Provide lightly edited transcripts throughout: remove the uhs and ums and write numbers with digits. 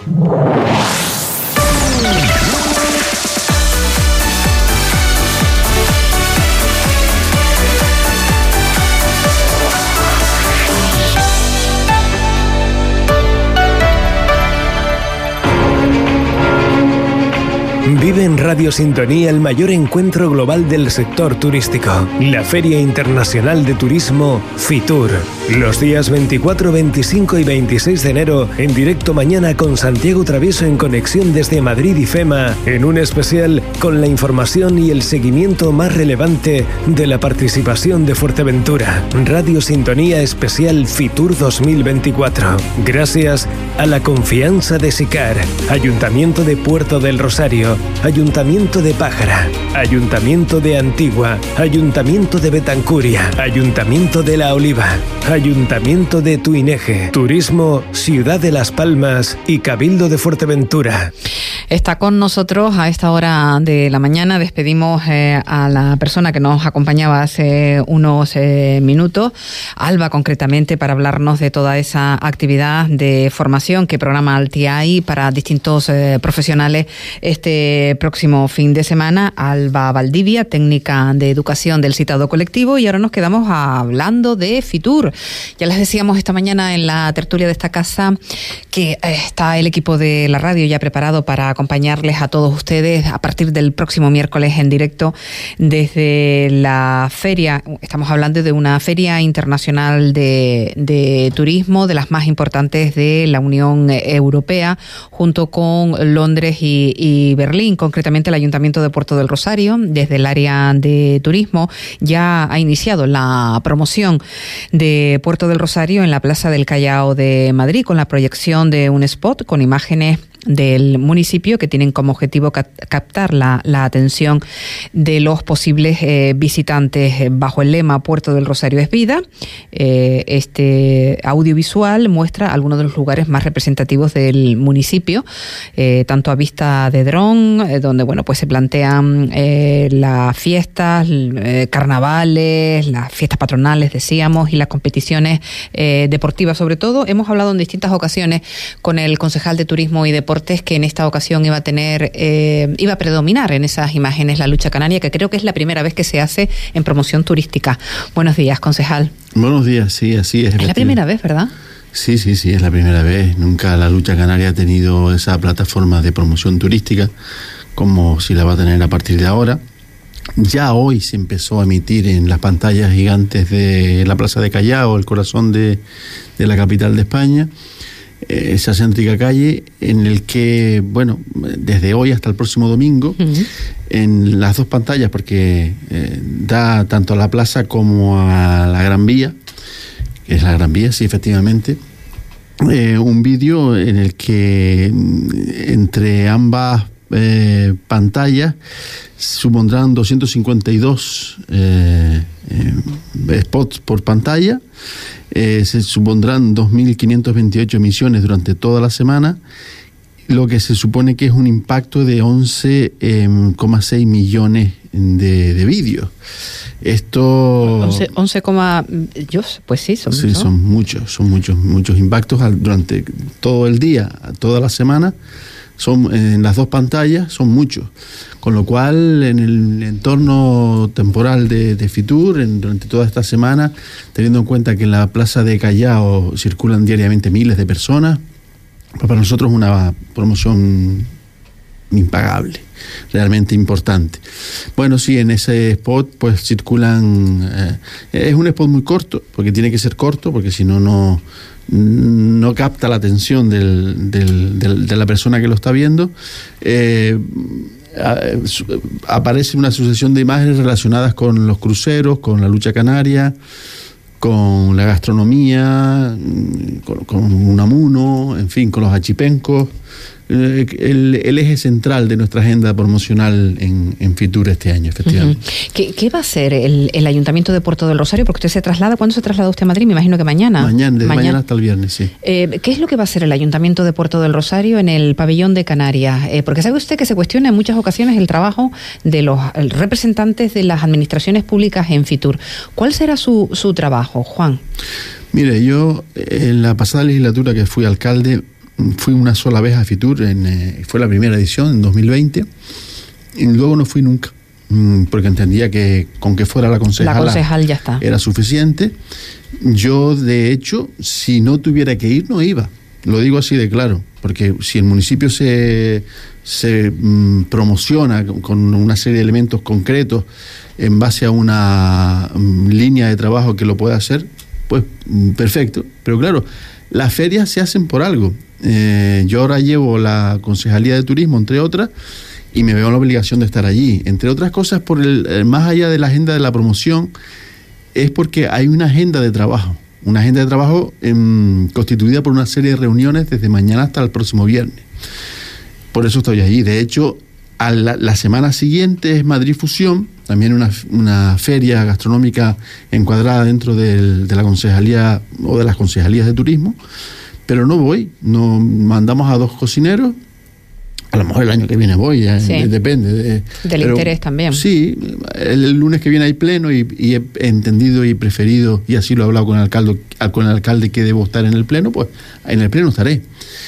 Vive en Radio Sintonía el mayor encuentro global del sector turístico, la Feria Internacional de Turismo FITUR. Los días 24, 25 y 26 de enero, en directo mañana con Santiago Travieso en conexión desde Madrid y FEMA, en un especial con la información y el seguimiento más relevante de la participación de Fuerteventura. Radio Sintonía Especial FITUR 2024. Gracias a la confianza de SICAR, Ayuntamiento de Puerto del Rosario, Ayuntamiento de Pájara, Ayuntamiento de Antigua, Ayuntamiento de Betancuria, Ayuntamiento de La Oliva, Ayuntamiento de Tuineje, Turismo Ciudad de Las Palmas y Cabildo de Fuerteventura. Está con nosotros a esta hora de la mañana. Despedimos a la persona que nos acompañaba hace unos minutos, Alba concretamente, para hablarnos de toda esa actividad de formación que programa Altiai para distintos profesionales este próximo fin de semana. Alba Valdivia, técnica de educación del citado colectivo, y ahora nos quedamos hablando de FITUR. Ya les decíamos esta mañana en la tertulia de esta casa que está el equipo de la radio ya preparado para acompañarles a todos ustedes a partir del próximo miércoles en directo desde la feria. Estamos hablando de una feria internacional de turismo, de las más importantes de la Unión Europea, junto con Londres y Berlín. Concretamente el Ayuntamiento de Puerto del Rosario, desde el área de turismo, ya ha iniciado la promoción de Puerto del Rosario en la Plaza del Callao de Madrid, con la proyección de un spot con imágenes del municipio que tienen como objetivo captar la atención de los posibles visitantes bajo el lema Puerto del Rosario es vida. Este audiovisual muestra algunos de los lugares más representativos del municipio, tanto a vista de dron, donde pues se plantean las fiestas, carnavales, las fiestas patronales, decíamos, y las competiciones deportivas. Sobre todo, hemos hablado en distintas ocasiones con el concejal de Turismo y Deportes, que en esta ocasión iba a predominar en esas imágenes la lucha canaria, que creo que es la primera vez que se hace en promoción turística. Buenos días, concejal. Buenos días, sí, así es. Es la primera vez, ¿verdad? Sí, es la primera vez. Nunca la lucha canaria ha tenido esa plataforma de promoción turística como si la va a tener a partir de ahora. Ya hoy se empezó a emitir en las pantallas gigantes de la Plaza de Callao, el corazón de la capital de España, esa céntrica calle en el que, desde hoy hasta el próximo domingo, en las dos pantallas, porque da tanto a la plaza como a la Gran Vía, que es la Gran Vía, sí, efectivamente, un vídeo en el que entre ambas pantallas supondrán 252 spots por pantalla. Se supondrán 2.528 emisiones durante toda la semana, lo que se supone que es un impacto de 11,6 millones de vídeos. Esto 11, pues sí, son muchos. Son muchos impactos durante todo el día, toda la semana. Son en las dos pantallas, son muchos. Con lo cual, en el entorno temporal de FITUR, durante toda esta semana, teniendo en cuenta que en la Plaza de Callao circulan diariamente miles de personas, pues para nosotros es una promoción impagable, realmente importante. Sí, en ese spot pues circulan, es un spot muy corto, porque tiene que ser corto, porque si no capta la atención de la persona que lo está viendo. Aparece una sucesión de imágenes relacionadas con los cruceros, con la lucha canaria, con la gastronomía, con Unamuno, en fin, con los achipencos. El eje central de nuestra agenda promocional en FITUR este año, efectivamente. ¿Qué va a hacer el Ayuntamiento de Puerto del Rosario? Porque usted se traslada. ¿Cuándo se traslada usted a Madrid? Me imagino que mañana. Mañana hasta el viernes, sí. ¿Qué es lo que va a hacer el Ayuntamiento de Puerto del Rosario en el pabellón de Canarias? Porque sabe usted que se cuestiona en muchas ocasiones el trabajo de los representantes de las administraciones públicas en FITUR. ¿Cuál será su trabajo, Juan? Mire, yo en la pasada legislatura que fui alcalde fui una sola vez a Fitur, fue la primera edición en 2020, y luego no fui nunca, porque entendía que con que fuera la concejal ya está. Era suficiente. Yo, de hecho, si no tuviera que ir, no iba. Lo digo así de claro, porque si el municipio se promociona con una serie de elementos concretos en base a una línea de trabajo que lo pueda hacer, pues perfecto. Pero claro, las ferias se hacen por algo. Yo ahora llevo la Concejalía de Turismo, entre otras, y me veo en la obligación de estar allí. Entre otras cosas, por más allá de la agenda de la promoción, es porque hay una agenda de trabajo. Una agenda de trabajo constituida por una serie de reuniones desde mañana hasta el próximo viernes. Por eso estoy allí. De hecho, la semana siguiente es Madrid Fusión, también una feria gastronómica encuadrada dentro de la concejalía o de las concejalías de turismo, pero no voy. No, mandamos a 2 cocineros. A lo mejor el año que viene voy, depende. Del interés también. Sí, el lunes que viene hay pleno y he entendido y preferido, y así lo he hablado con el alcalde que debo estar en el pleno, pues en el pleno estaré.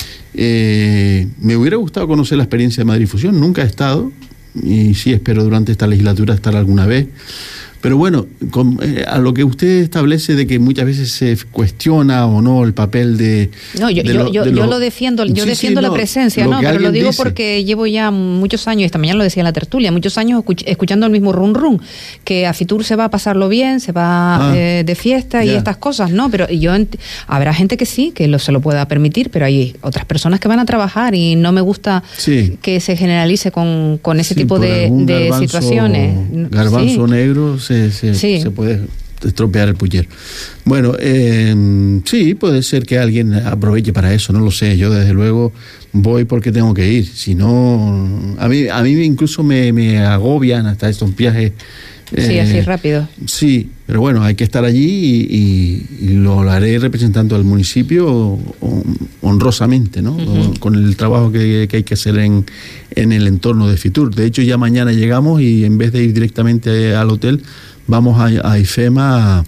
Me hubiera gustado conocer la experiencia de Madrid Fusión, nunca he estado, y sí espero durante esta legislatura estar alguna vez. Pero bueno, a lo que usted establece de que muchas veces se cuestiona o no el papel de... No, yo lo defiendo, defiendo la presencia, pero lo digo porque llevo ya muchos años, esta mañana lo decía en la tertulia, muchos años escuchando el mismo run, que a Fitur se va a pasarlo bien, se va de fiesta y estas cosas, ¿no? Pero habrá gente que sí, que se lo pueda permitir, pero hay otras personas que van a trabajar y no me gusta que se generalice con ese tipo de situaciones. Garbanzo negro... Se puede estropear el puyer. Bueno, sí, puede ser que alguien aproveche para eso, no lo sé. Yo desde luego voy porque tengo que ir. Si no, a mí incluso me agobian hasta estos viajes. Así rápido. Sí, pero bueno, hay que estar allí y lo haré representando al municipio honrosamente, ¿no? Con el trabajo que hay que hacer en el entorno de Fitur. De hecho, ya mañana llegamos y en vez de ir directamente al hotel, vamos a IFEMA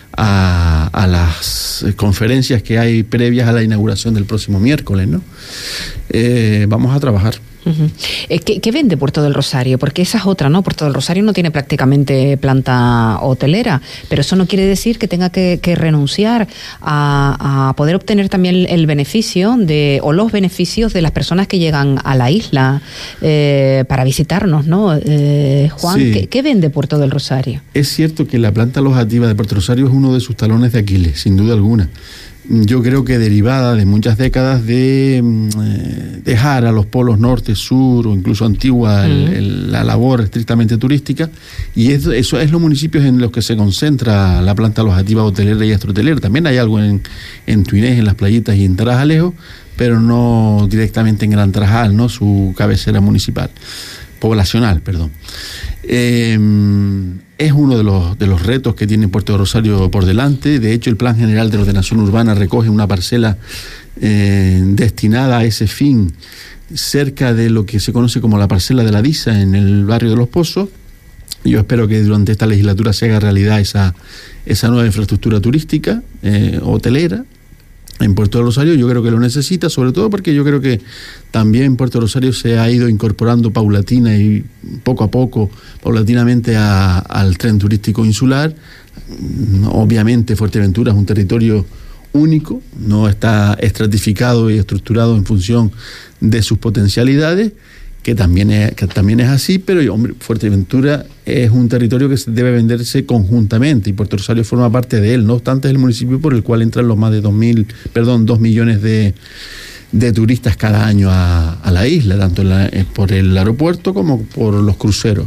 a las conferencias que hay previas a la inauguración del próximo miércoles, ¿no? Vamos a trabajar. ¿Qué vende Puerto del Rosario? Porque esa es otra, ¿no? Puerto del Rosario no tiene prácticamente planta hotelera, pero eso no quiere decir que tenga que renunciar a poder obtener también el beneficio o los beneficios de las personas que llegan a la isla para visitarnos, ¿no? Juan, sí. ¿Qué vende Puerto del Rosario? Es cierto que la planta alojativa de Puerto Rosario es uno de sus talones de Aquiles, sin duda alguna. Yo creo que derivada de muchas décadas de dejar a los polos norte, sur o incluso antigua la labor estrictamente turística, y eso es los municipios en los que se concentra la planta alojativa hotelera y astrohotelera. También hay algo en Tuinés, en las playitas y en Tarajalejo, pero no directamente en Gran Tarajal, ¿no? Su cabecera poblacional. Es uno de los retos que tiene Puerto de Rosario por delante. De hecho, el Plan General de Ordenación Urbana recoge una parcela destinada a ese fin cerca de lo que se conoce como la parcela de la Disa, en el barrio de Los Pozos. Yo espero que durante esta legislatura se haga realidad esa nueva infraestructura turística, hotelera, en Puerto de Rosario. Yo creo que lo necesita, sobre todo porque yo creo que también Puerto de Rosario se ha ido incorporando paulatinamente al tren turístico insular. Obviamente Fuerteventura es un territorio único, no está estratificado y estructurado en función de sus potencialidades, que también es así, pero hombre, Fuerteventura es un territorio que debe venderse conjuntamente y Puerto Rosario forma parte de él. No obstante, es el municipio por el cual entran los más de 2 millones de turistas cada año a la isla, tanto por el aeropuerto como por los cruceros.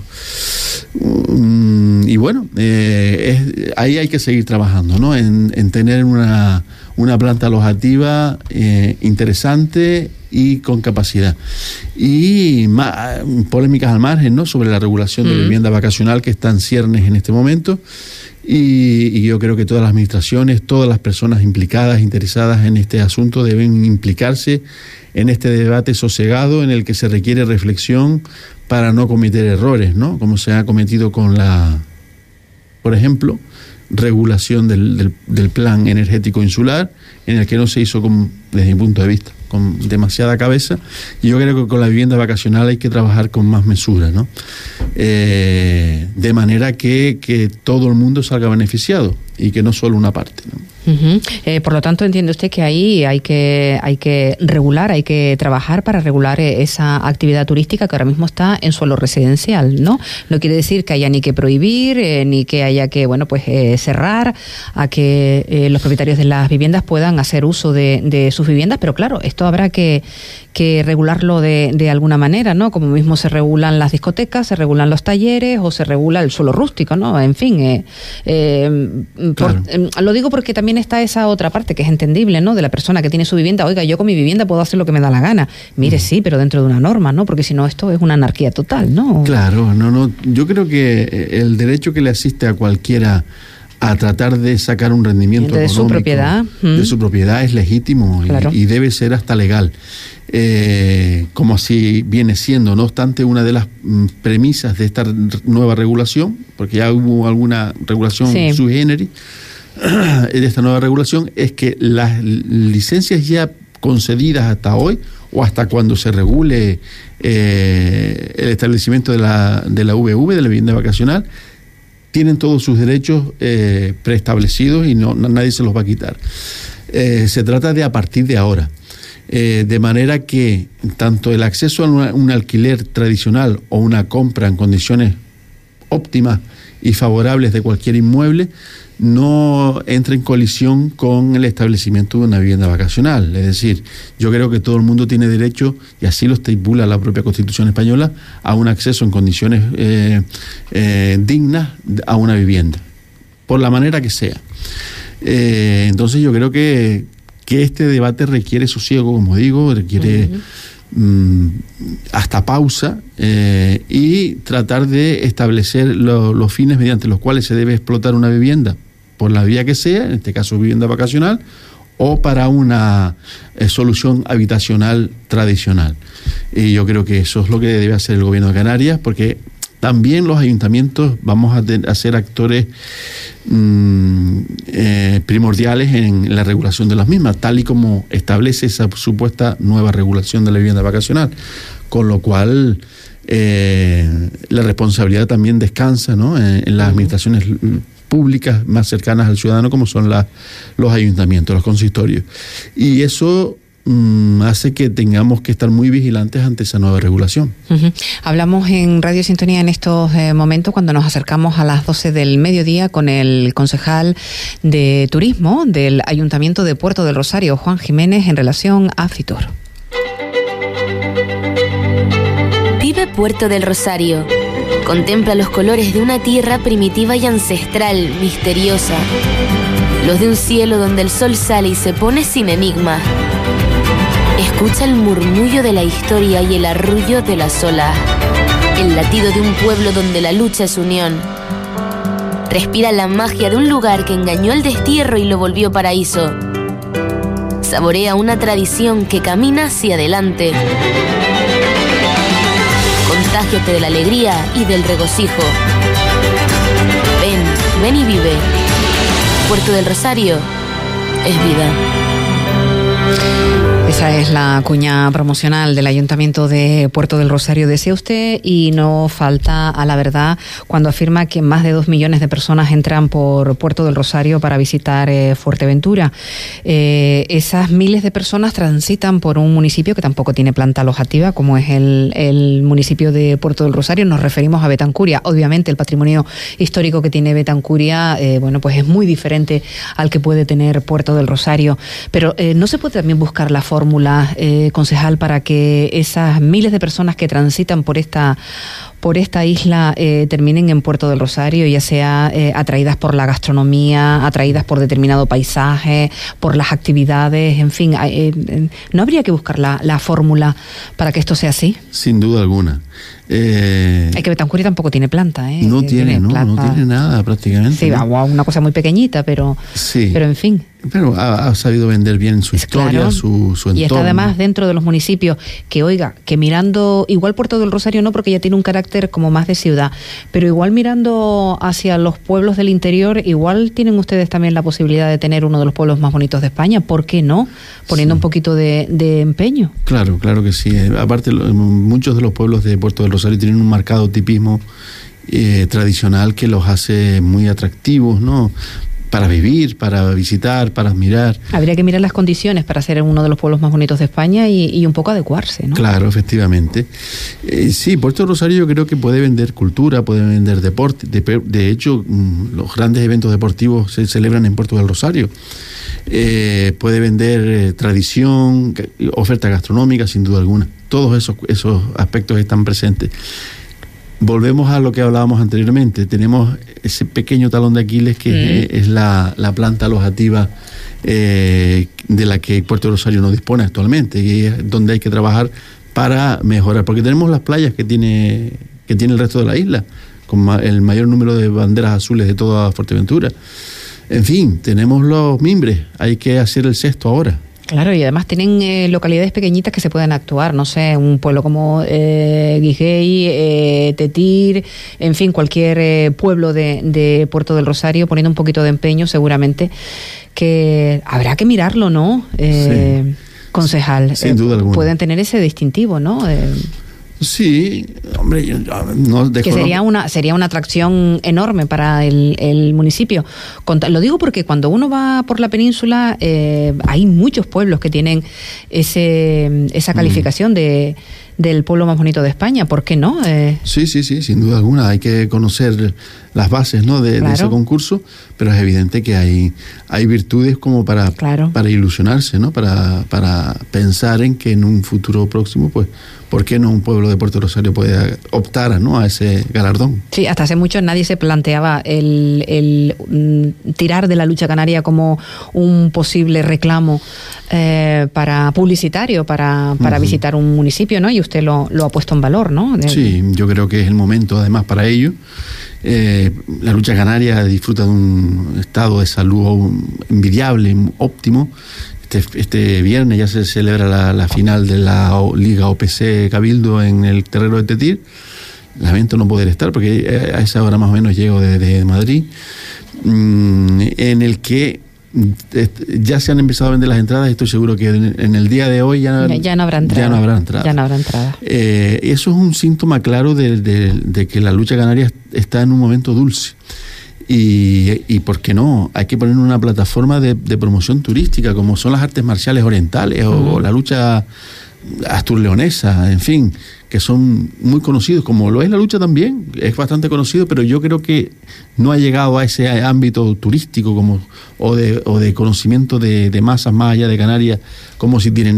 Y bueno, ahí hay que seguir trabajando, ¿no? En tener una planta alojativa interesante y con capacidad. Y polémicas al margen, ¿no? Sobre la regulación de la vivienda vacacional, que está en ciernes en este momento. Y yo creo que todas las administraciones, todas las personas implicadas, interesadas en este asunto, deben implicarse en este debate sosegado en el que se requiere reflexión para no cometer errores, ¿no? Como se ha cometido con por ejemplo, regulación del plan energético insular, en el que no se hizo desde mi punto de vista. con demasiada cabeza, y yo creo que con la vivienda vacacional hay que trabajar con más mesura, ¿no? De manera que todo el mundo salga beneficiado y que no solo una parte, ¿no? Por lo tanto, entiende usted que ahí hay que regular, hay que trabajar para regular esa actividad turística que ahora mismo está en suelo residencial, ¿no? No quiere decir que haya ni que prohibir, ni que haya que, cerrar a que los propietarios de las viviendas puedan hacer uso de sus viviendas, pero claro, esto habrá que regularlo de alguna manera, ¿no? Como mismo se regulan las discotecas, se regulan los talleres o se regula el suelo rústico, ¿no? En fin, claro. Lo digo porque también está esa otra parte que es entendible, ¿no? De la persona que tiene su vivienda. Oiga, yo con mi vivienda puedo hacer lo que me da la gana. Mire, sí, pero dentro de una norma, ¿no? Porque si no, esto es una anarquía total, ¿no? Claro, no. Yo creo que el derecho que le asiste a cualquiera a tratar de sacar un rendimiento de económico de su propiedad es legítimo, claro. y debe ser hasta legal, como así viene siendo. No obstante, una de las premisas de esta nueva regulación, porque ya hubo alguna regulación sui generis, de esta nueva regulación, es que las licencias ya concedidas hasta hoy o hasta cuando se regule el establecimiento de la VV, de la vivienda vacacional, tienen todos sus derechos preestablecidos y nadie se los va a quitar. Se trata de a partir de ahora. De manera que tanto el acceso a un alquiler tradicional o una compra en condiciones óptimas y favorables de cualquier inmueble no entra en colisión con el establecimiento de una vivienda vacacional. Es decir, yo creo que todo el mundo tiene derecho, y así lo estipula la propia Constitución española, a un acceso en condiciones dignas a una vivienda, por la manera que sea. Entonces yo creo que este debate requiere sosiego, como digo, requiere hasta pausa, y tratar de establecer los fines mediante los cuales se debe explotar una vivienda, por la vía que sea, en este caso vivienda vacacional, o para una solución habitacional tradicional. Y yo creo que eso es lo que debe hacer el Gobierno de Canarias, porque también los ayuntamientos vamos a ser actores primordiales en la regulación de las mismas, tal y como establece esa supuesta nueva regulación de la vivienda vacacional, con lo cual la responsabilidad también descansa, ¿no?, en las administraciones públicas más cercanas al ciudadano, como son los ayuntamientos, los consistorios. Y eso hace que tengamos que estar muy vigilantes ante esa nueva regulación. Hablamos en Radio Sintonía en estos momentos, cuando nos acercamos a las 12 del mediodía, con el concejal de Turismo del Ayuntamiento de Puerto del Rosario, Juan Jiménez, en relación a Fitur. Vive Puerto del Rosario. Contempla los colores de una tierra primitiva y ancestral, misteriosa. Los de un cielo donde el sol sale y se pone sin enigma. Escucha el murmullo de la historia y el arrullo de las olas. El latido de un pueblo donde la lucha es unión. Respira la magia de un lugar que engañó el destierro y lo volvió paraíso. Saborea una tradición que camina hacia adelante. Contágiate de la alegría y del regocijo. Ven y vive. Puerto del Rosario es vida. Esa es la cuña promocional del Ayuntamiento de Puerto del Rosario, decía usted, y no falta a la verdad cuando afirma que más de 2 millones de personas entran por Puerto del Rosario para visitar Fuerteventura. Esas miles de personas transitan por un municipio que tampoco tiene planta alojativa, como es el municipio de Puerto del Rosario. Nos referimos a Betancuria. Obviamente el patrimonio histórico que tiene Betancuria, pues es muy diferente al que puede tener Puerto del Rosario. Pero ¿no se puede también buscar la fórmula, concejal, para que esas miles de personas que transitan por esta isla terminen en Puerto del Rosario, ya sea atraídas por la gastronomía, atraídas por determinado paisaje, por las actividades, en fin? ¿No habría que buscar la fórmula para que esto sea así? Sin duda alguna. Hay que Betancuria tampoco tiene planta, no tiene nada prácticamente. Sí, ¿no? Una cosa muy pequeñita, pero en fin. Pero ha sabido vender bien su historia, claro, su entorno. Y está además dentro de los municipios que, oiga, que mirando, igual Puerto del Rosario no, porque ya tiene un carácter carácter como más de ciudad, pero igual mirando hacia los pueblos del interior, igual tienen ustedes también la posibilidad de tener uno de los pueblos más bonitos de España. ¿Por qué no? Poniendo un poquito de empeño. Claro que sí. Aparte, muchos de los pueblos de Puerto del Rosario tienen un marcado tipismo tradicional que los hace muy atractivos, ¿no? Para vivir, para visitar, para admirar. Habría que mirar las condiciones para ser uno de los pueblos más bonitos de España y un poco adecuarse, ¿no? Claro, efectivamente. Sí, Puerto Rosario yo creo que puede vender cultura, puede vender deporte. De hecho, los grandes eventos deportivos se celebran en Puerto del Rosario. Puede vender tradición, oferta gastronómica, sin duda alguna. Todos esos aspectos están presentes. Volvemos a lo que hablábamos anteriormente. Tenemos ese pequeño talón de Aquiles que es la planta alojativa de la que Puerto Rosario no dispone actualmente, y es donde hay que trabajar para mejorar, porque tenemos las playas que tiene el resto de la isla, con el mayor número de banderas azules de toda Fuerteventura. En fin, tenemos los mimbres, hay que hacer el cesto ahora. Claro, y además tienen localidades pequeñitas que se pueden actuar, no sé, un pueblo como Guigey, Tetir, en fin, cualquier pueblo de Puerto del Rosario, poniendo un poquito de empeño, seguramente que habrá que mirarlo, ¿no? Sí. Concejal. Sin duda alguna. Pueden tener ese distintivo, ¿no? Sí, hombre, yo no que sería una atracción enorme para el municipio. Lo digo porque cuando uno va por la península hay muchos pueblos que tienen esa calificación del pueblo más bonito de España. ¿Por qué no? Sí, sin duda alguna. Hay que conocer las bases, ¿no? de ese concurso, pero es evidente que hay virtudes como para ilusionarse, ¿no? Para pensar en que en un futuro próximo, pues, ¿por qué no un pueblo de Puerto Rosario puede optar, ¿no? a ese galardón? Sí, hasta hace mucho nadie se planteaba el tirar de la lucha canaria como un posible reclamo para publicitario, para visitar un municipio, ¿no? Y usted lo ha puesto en valor, ¿no? Sí, yo creo que es el momento, además, para ello. La lucha canaria disfruta de un estado de salud envidiable, óptimo. Este viernes ya se celebra la final de la Liga OPC Cabildo en el terreno de Tetir. Lamento no poder estar porque a esa hora más o menos llego desde Madrid, en el que ya se han empezado a vender las entradas. Estoy seguro que en el día de hoy ya no habrá entrada. Eso es un síntoma claro de que la lucha canaria está en un momento dulce. Y ¿por qué no? Hay que poner una plataforma de promoción turística, como son las artes marciales orientales o la lucha asturleonesa, en fin, que son muy conocidos, como lo es la lucha también, es bastante conocido, pero yo creo que no ha llegado a ese ámbito turístico o de conocimiento de masas más allá de Canarias, como si tienen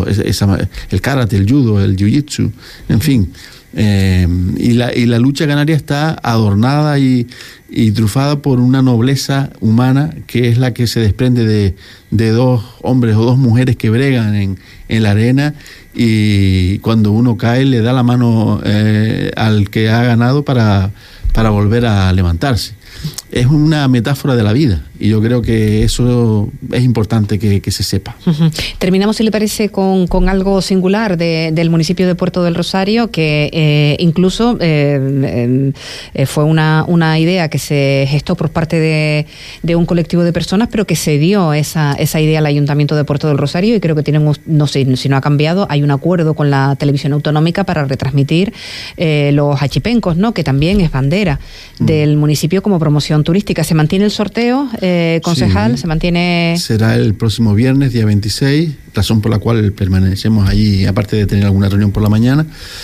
el karate, el judo, el jiu-jitsu, en fin. Y la lucha canaria está adornada y trufada por una nobleza humana que es la que se desprende de dos hombres o dos mujeres que bregan en la arena, y cuando uno cae le da la mano al que ha ganado para volver a levantarse. Es una metáfora de la vida y yo creo que eso es importante que se sepa. Terminamos, si le parece, con algo singular del municipio de Puerto del Rosario, que incluso fue una idea que se gestó por parte de un colectivo de personas, pero que se dio esa idea al Ayuntamiento de Puerto del Rosario, y creo que tienen, no sé si no ha cambiado, hay un acuerdo con la televisión autonómica para retransmitir los achipencos, ¿no? Que también es bandera del municipio como promoción turística. ¿Se mantiene el sorteo, concejal? Sí. ¿Se mantiene? Será el próximo viernes, día 26, razón por la cual permanecemos allí, aparte de tener alguna reunión por la mañana,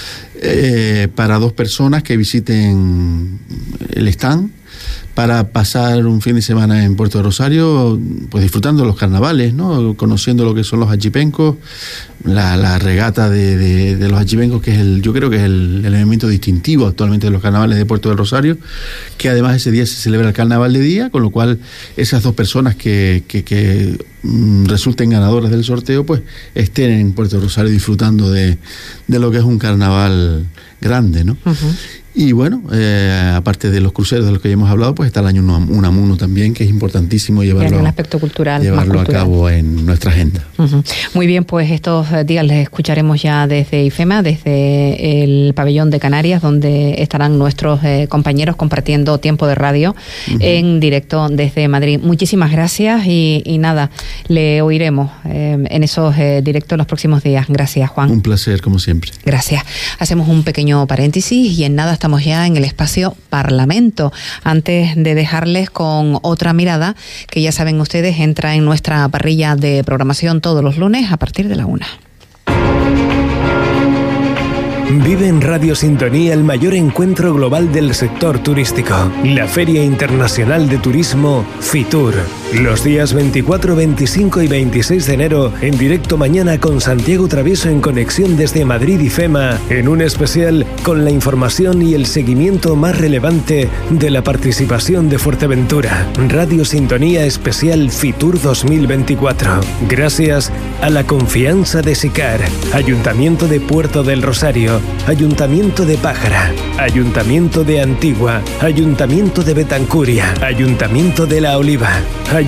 para 2 personas que visiten el stand, para pasar un fin de semana en Puerto de Rosario, pues disfrutando de los carnavales, ¿no? Conociendo lo que son los achipencos, la regata de los achipencos, que yo creo que es el elemento distintivo actualmente de los carnavales de Puerto del Rosario, que además ese día se celebra el carnaval de día, con lo cual esas 2 personas que resulten ganadoras del sorteo, pues estén en Puerto del Rosario disfrutando de lo que es un carnaval grande, ¿no? Y bueno, aparte de los cruceros de los que ya hemos hablado, pues pues está el año Unamuno también, que es importantísimo llevarlo, el aspecto cultural, llevarlo a cabo en nuestra agenda. Muy bien, pues estos días les escucharemos ya desde IFEMA, desde el pabellón de Canarias, donde estarán nuestros compañeros compartiendo tiempo de radio en directo desde Madrid. Muchísimas gracias y nada, le oiremos en esos directos los próximos días. Gracias, Juan. Un placer, como siempre. Gracias. Hacemos un pequeño paréntesis y en nada estamos ya en el espacio Parlamento. Antes de dejarles con otra mirada, que ya saben ustedes, entra en nuestra parrilla de programación todos los lunes a partir de la 1. Vive en Radio Sintonía el mayor encuentro global del sector turístico, la Feria Internacional de Turismo FITUR. Los días 24, 25 y 26 de enero, en directo mañana con Santiago Travieso en conexión desde Madrid y IFEMA, en un especial con la información y el seguimiento más relevante de la participación de Fuerteventura. Radio Sintonía Especial FITUR 2024. Gracias a la confianza de SICAR, Ayuntamiento de Puerto del Rosario, Ayuntamiento de Pájara, Ayuntamiento de Antigua, Ayuntamiento de Betancuria, Ayuntamiento de La Oliva,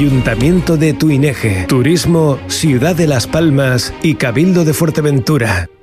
Ayuntamiento de Tuineje, Turismo Ciudad de Las Palmas y Cabildo de Fuerteventura.